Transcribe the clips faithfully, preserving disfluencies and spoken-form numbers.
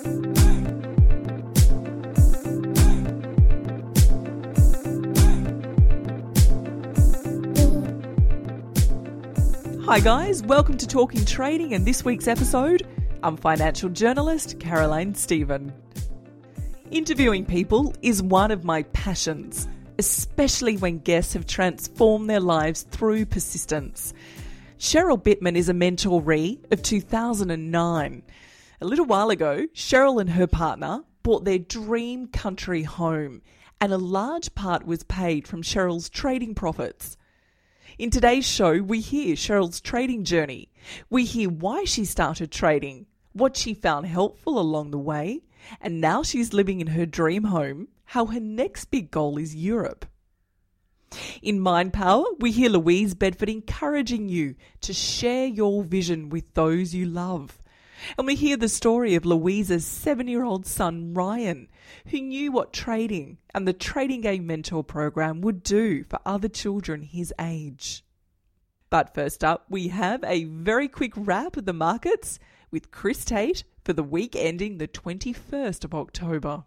Hi guys, welcome to Talking Trading, and this week's episode, I'm financial journalist Caroline Stephen. Interviewing people is one of my passions, especially when guests have transformed their lives through persistence. Cheryl Bittman is a mentoree of two thousand nine. A little while ago, Cheryl and her partner bought their dream country home, and a large part was paid from Cheryl's trading profits. In today's show, we hear Cheryl's trading journey. We hear why she started trading, what she found helpful along the way, and now she's living in her dream home, how her next big goal is Europe. In Mind Power, we hear Louise Bedford encouraging you to share your vision with those you love. And we hear the story of Louise's seven-year-old son, Ryan, who knew what trading and the Trading Game Mentor program would do for other children his age. But first up, we have a very quick wrap of the markets with Chris Tate for the week ending the twenty-first of October.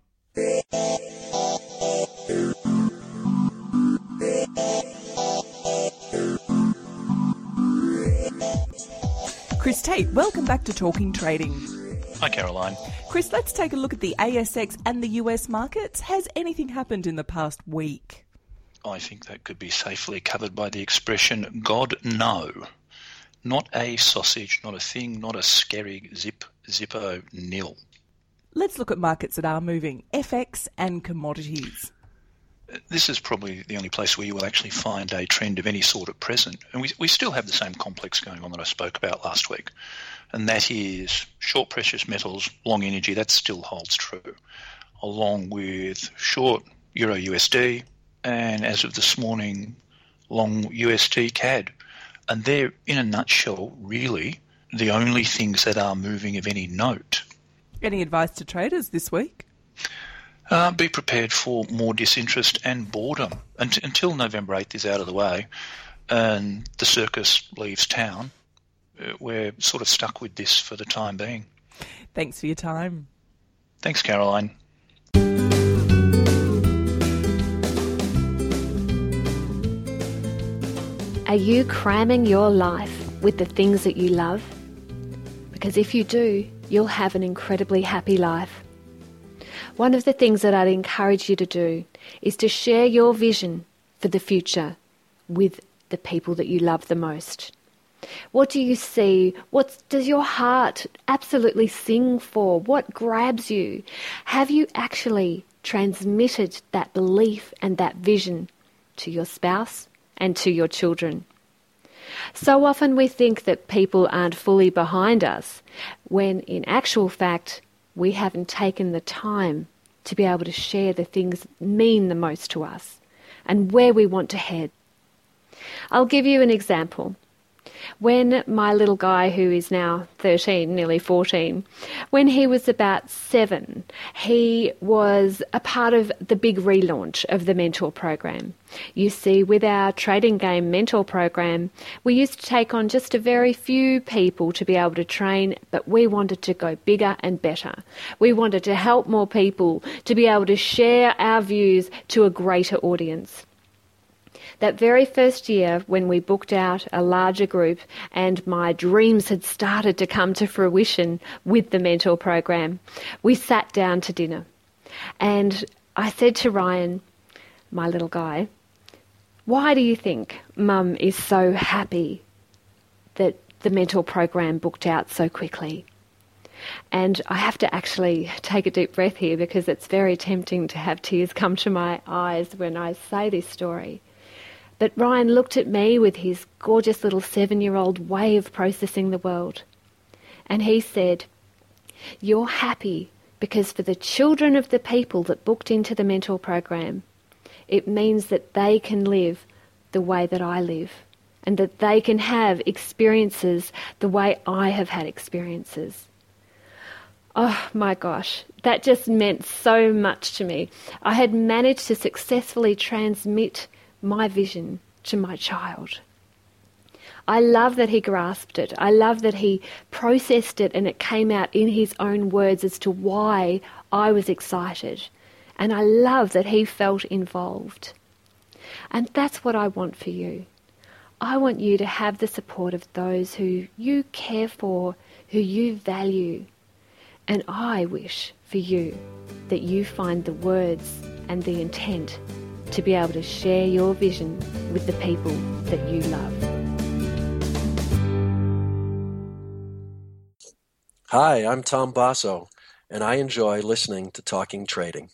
Chris Tate, welcome back to Talking Trading. Hi, Caroline. Chris, let's take a look at the A S X and the U S markets. Has anything happened in the past week? I think that could be safely covered by the expression, God, no. Not a sausage, not a thing, not a scary zip, zippo, nil. Let's look at markets that are moving, F X and commodities. This is probably the only place where you will actually find a trend of any sort at present. And we, we still have the same complex going on that I spoke about last week. And that is short precious metals, long energy, that still holds true, along with short Euro U S D and, as of this morning, long U S D C A D. And they're, in a nutshell, really the only things that are moving of any note. Any advice to traders this week? Uh, be prepared for more disinterest and boredom Unt- until November eighth is out of the way and the circus leaves town. Uh, we're sort of stuck with this for the time being. Thanks for your time. Thanks, Caroline. Are you cramming your life with the things that you love? Because if you do, you'll have an incredibly happy life. One of the things that I'd encourage you to do is to share your vision for the future with the people that you love the most. What do you see? What does your heart absolutely sing for? What grabs you? Have you actually transmitted that belief and that vision to your spouse and to your children? So often we think that people aren't fully behind us, when in actual fact, we haven't taken the time to be able to share the things that mean the most to us and where we want to head. I'll give you an example. When my little guy, who is now thirteen, nearly fourteen, when he was about seven, he was a part of the big relaunch of the Mentor program. You see, with our Trading Game Mentor program, we used to take on just a very few people to be able to train, but we wanted to go bigger and better. We wanted to help more people to be able to share our views to a greater audience. That very first year, when we booked out a larger group and my dreams had started to come to fruition with the Mentor program, we sat down to dinner. And I said to Ryan, my little guy, why do you think Mum is so happy that the Mentor program booked out so quickly? And I have to actually take a deep breath here because it's very tempting to have tears come to my eyes when I say this story. But Ryan looked at me with his gorgeous little seven-year-old way of processing the world. And he said, you're happy because for the children of the people that booked into the Mentor program, it means that they can live the way that I live and that they can have experiences the way I have had experiences. Oh my gosh, that just meant so much to me. I had managed to successfully transmit my vision to my child. I love that he grasped it. I love that he processed it and it came out in his own words as to why I was excited. And I love that he felt involved. And that's what I want for you. I want you to have the support of those who you care for, who you value. And I wish for you that you find the words and the intent to be able to share your vision with the people that you love. Hi, I'm Tom Basso, and I enjoy listening to Talking Trading.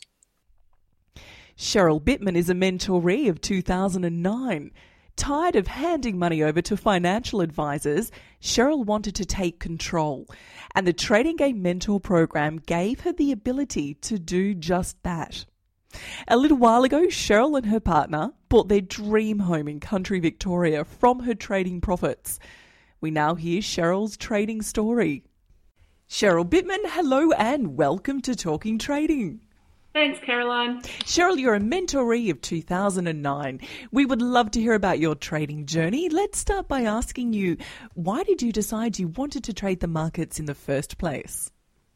Cheryl Bittman is a mentoree of two thousand nine. Tired of handing money over to financial advisors, Cheryl wanted to take control, and the Trading Game Mentor program gave her the ability to do just that. A little while ago, Cheryl and her partner bought their dream home in country Victoria from her trading profits. We now hear Cheryl's trading story. Cheryl Bittman, hello and welcome to Talking Trading. Thanks, Caroline. Cheryl, you're a mentoree of two thousand nine. We would love to hear about your trading journey. Let's start by asking you, why did you decide you wanted to trade the markets in the first place?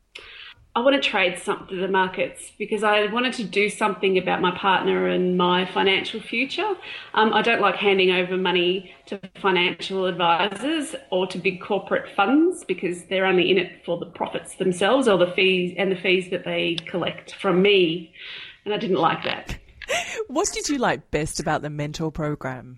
I want to trade some the markets because I wanted to do something about my partner and my financial future. Um, I don't like handing over money to financial advisors or to big corporate funds because they're only in it for the profits themselves or the fees and the fees that they collect from me. And I didn't like that. What did you like best about the mentor program?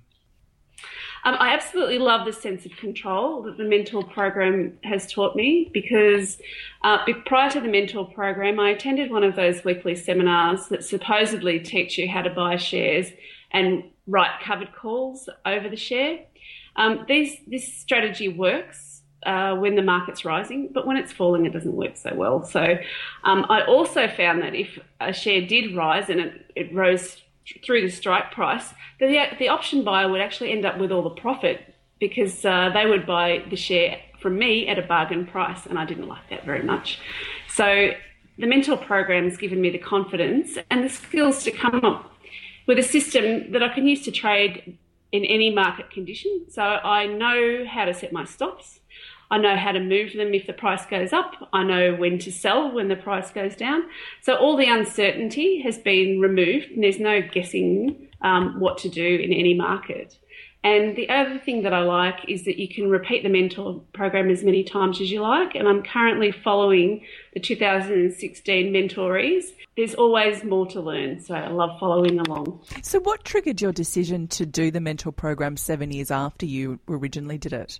Um, I absolutely love the sense of control that the mentor program has taught me because uh, prior to the mentor program, I attended one of those weekly seminars that supposedly teach you how to buy shares and write covered calls over the share. Um, these, this strategy works uh, when the market's rising, but when it's falling, it doesn't work so well. So um, I also found that if a share did rise and it, it rose through the strike price, the, the option buyer would actually end up with all the profit because uh, they would buy the share from me at a bargain price, and I didn't like that very much. So the mentor program has given me the confidence and the skills to come up with a system that I can use to trade in any market condition. So I know how to set my stops. I know how to move them if the price goes up. I know when to sell when the price goes down. So all the uncertainty has been removed and there's no guessing um, what to do in any market. And the other thing that I like is that you can repeat the mentor program as many times as you like. And I'm currently following the two thousand sixteen mentorees. There's always more to learn, so I love following along. So what triggered your decision to do the mentor program seven years after you originally did it?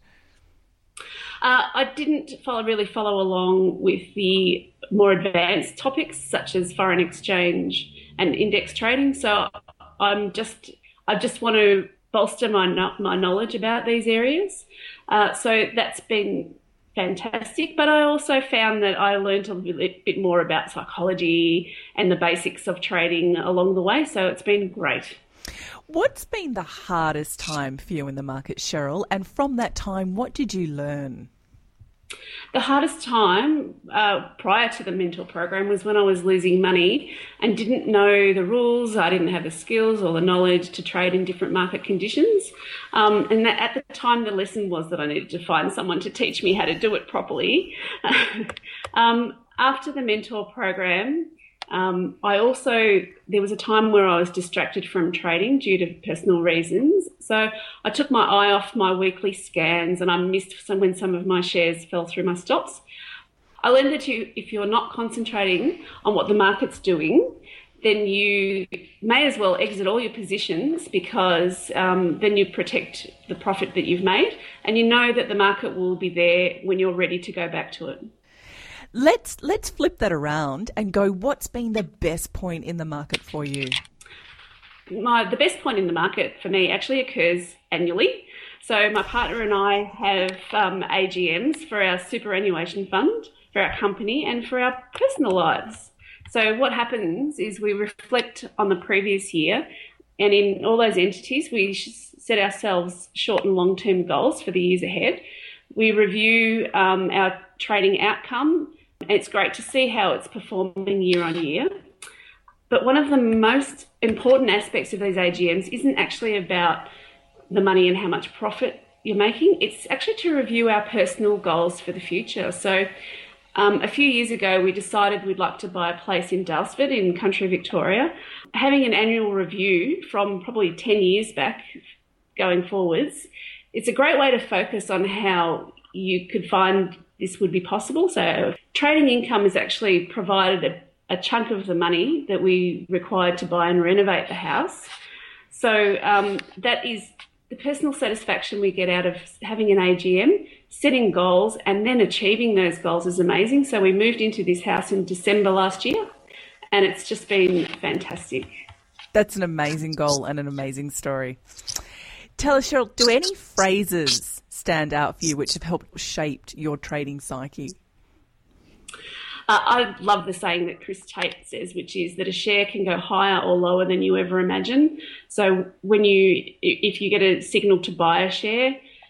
Uh, I didn't follow, really follow along with the more advanced topics such as foreign exchange and index trading. So I'm just, I just want to bolster my my knowledge about these areas. Uh, so that's been fantastic. But I also found that I learned a little bit more about psychology and the basics of trading along the way. So it's been great. What's been the hardest time for you in the market, Cheryl? And from that time, what did you learn? The hardest time uh, prior to the mentor program was when I was losing money and didn't know the rules. I didn't have the skills or the knowledge to trade in different market conditions. Um, and that, at the time, the lesson was that I needed to find someone to teach me how to do it properly. um, after the mentor program, Um, I also, there was a time where I was distracted from trading due to personal reasons. So I took my eye off my weekly scans and I missed some when some of my shares fell through my stops. I learned that you, if you're not concentrating on what the market's doing, then you may as well exit all your positions because um, then you protect the profit that you've made and you know that the market will be there when you're ready to go back to it. Let's let's flip that around and go, what's been the best point in the market for you? My, the best point in the market for me actually occurs annually. So my partner and I have um, A G Ms for our superannuation fund, for our company and for our personal lives. So what happens is we reflect on the previous year and in all those entities we set ourselves short and long-term goals for the years ahead. We review um, our trading outcome. It's great to see how it's performing year on year. But one of the most important aspects of these A G Ms isn't actually about the money and how much profit you're making. It's actually to review our personal goals for the future. So um, a few years ago, we decided we'd like to buy a place in Daylesford in country Victoria. Having an annual review from probably ten years back going forwards, it's a great way to focus on how you could find this would be possible. So trading income has actually provided a, a chunk of the money that we required to buy and renovate the house. So um, that is the personal satisfaction we get out of having an A G M, setting goals and then achieving those goals is amazing. So we moved into this house in December last year and it's just been fantastic. That's an amazing goal and an amazing story. Tell us, Cheryl, do any phrases stand out for you which have helped shape your trading psyche? Uh, I love the saying that Chris Tate says, which is that a share can go higher or lower than you ever imagine. So when you, if you get a signal to buy a share,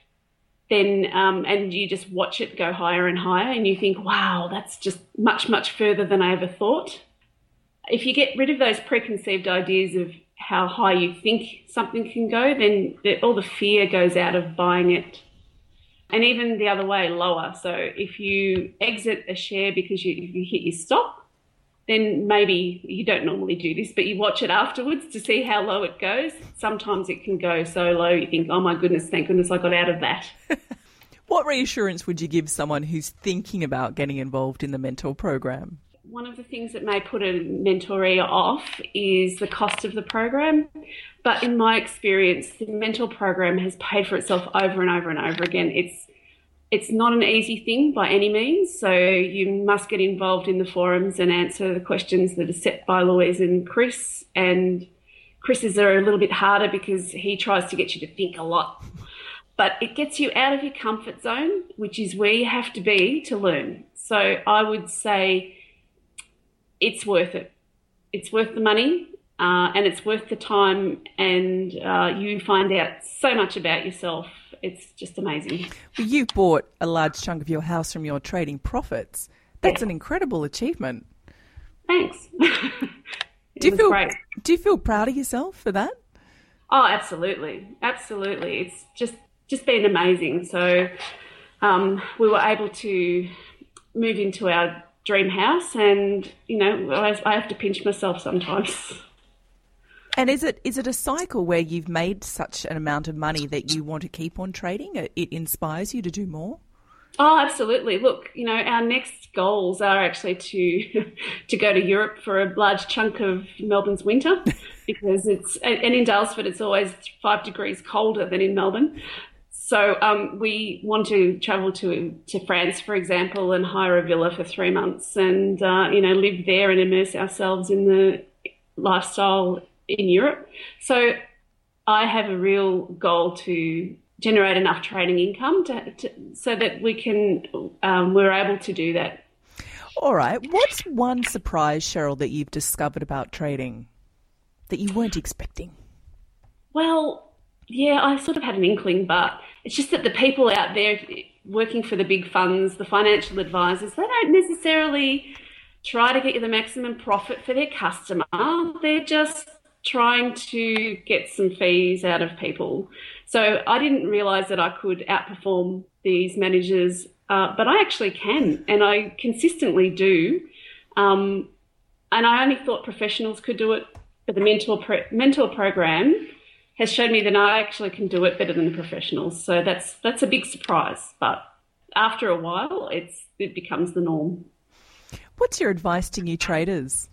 then um, and you just watch it go higher and higher, and you think, wow, that's just much, much further than I ever thought. If you get rid of those preconceived ideas of how high you think something can go, then the, all the fear goes out of buying it. And even the other way, lower. So if you exit a share because you, you hit your stop, then maybe you don't normally do this, but you watch it afterwards to see how low it goes. Sometimes it can go so low you think, oh my goodness, thank goodness I got out of that. What reassurance would you give someone who's thinking about getting involved in the mentor program? One of the things that may put a mentoree off is the cost of the program. But in my experience, the mentor program has paid for itself over and over and over again. It's it's not an easy thing by any means. So you must get involved in the forums and answer the questions that are set by Louise and Chris. And Chris's are a little bit harder because he tries to get you to think a lot. But it gets you out of your comfort zone, which is where you have to be to learn. So I would say it's worth it. It's worth the money uh, and it's worth the time, and uh, you find out so much about yourself. It's just amazing. Well, you bought a large chunk of your house from your trading profits. That's yeah. an incredible achievement. Thanks. do you feel great. Do you feel proud of yourself for that? Oh, absolutely. Absolutely. It's just, just been amazing. So um, we were able to move into our dream house, and you know I have to pinch myself sometimes. And is it is it a cycle where you've made such an amount of money that you want to keep on trading? It inspires you to do more? Oh, absolutely. Look, you know, our next goals are actually to to go to Europe for a large chunk of Melbourne's winter, because it's and in Daylesford it's always five degrees colder than in Melbourne. So um, we want to travel to to France, for example, and hire a villa for three months and, uh, you know, live there and immerse ourselves in the lifestyle in Europe. So I have a real goal to generate enough trading income to, to, so that we can, um, we're able to do that. All right. What's one surprise, Cheryl, that you've discovered about trading that you weren't expecting? Well, yeah, I sort of had an inkling, but it's just that the people out there working for the big funds, the financial advisors, they don't necessarily try to get you the maximum profit for their customer. They're just trying to get some fees out of people. So I didn't realise that I could outperform these managers, uh, but I actually can, and I consistently do. Um, and I only thought professionals could do it, but the mentor pro- mentor program has shown me that I actually can do it better than the professionals. So that's that's a big surprise. But after a while, it's it becomes the norm. What's your advice to new traders?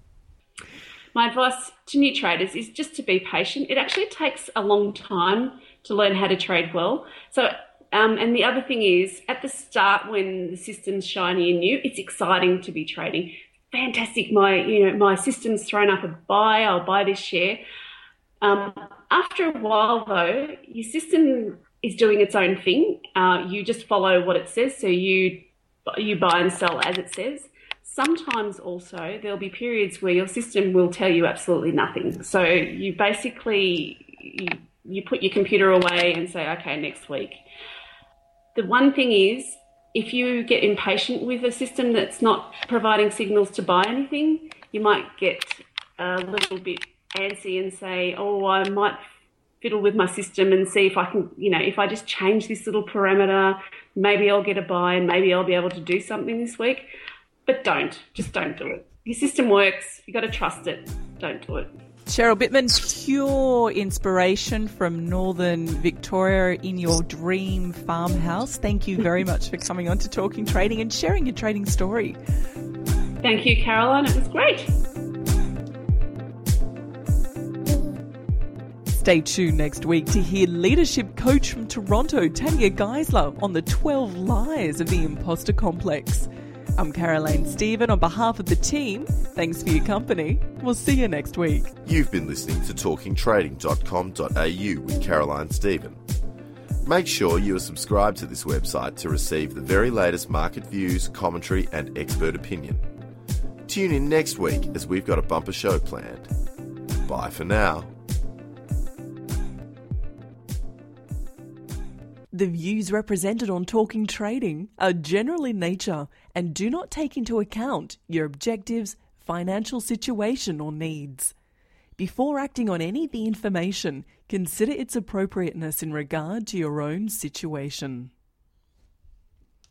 My advice to new traders is just to be patient. It actually takes a long time to learn how to trade well. So, um, and the other thing is, at the start when the system's shiny and new, it's exciting to be trading. Fantastic! My you know my system's thrown up a buy. I'll buy this share. Um, after a while, though, your system is doing its own thing. Uh, you just follow what it says, so you you buy and sell as it says. Sometimes also there'll be periods where your system will tell you absolutely nothing. So you basically you, you put your computer away and say, okay, next week. The one thing is, if you get impatient with a system that's not providing signals to buy anything, you might get a little bit antsy and say, oh, I might fiddle with my system and see if I can, you know, if I just change this little parameter, maybe I'll get a buy and maybe I'll be able to do something this week. But don't, just don't do it. Your system works. You got to trust it. Don't do it. Cheryl Bittman, pure inspiration from Northern Victoria in your dream farmhouse. Thank you very much for coming on to Talking Trading and sharing your trading story. Thank you, Caroline. It was great. Stay tuned next week to hear leadership coach from Toronto, Tanya Geisler, on the twelve lies of the imposter complex. I'm Caroline Stephen. On behalf of the team, thanks for your company. We'll see you next week. You've been listening to talking trading dot com dot a u with Caroline Stephen. Make sure you are subscribed to this website to receive the very latest market views, commentary and expert opinion. Tune in next week as we've got a bumper show planned. Bye for now. The views represented on Talking Trading are general in nature and do not take into account your objectives, financial situation or needs. Before acting on any of the information, consider its appropriateness in regard to your own situation.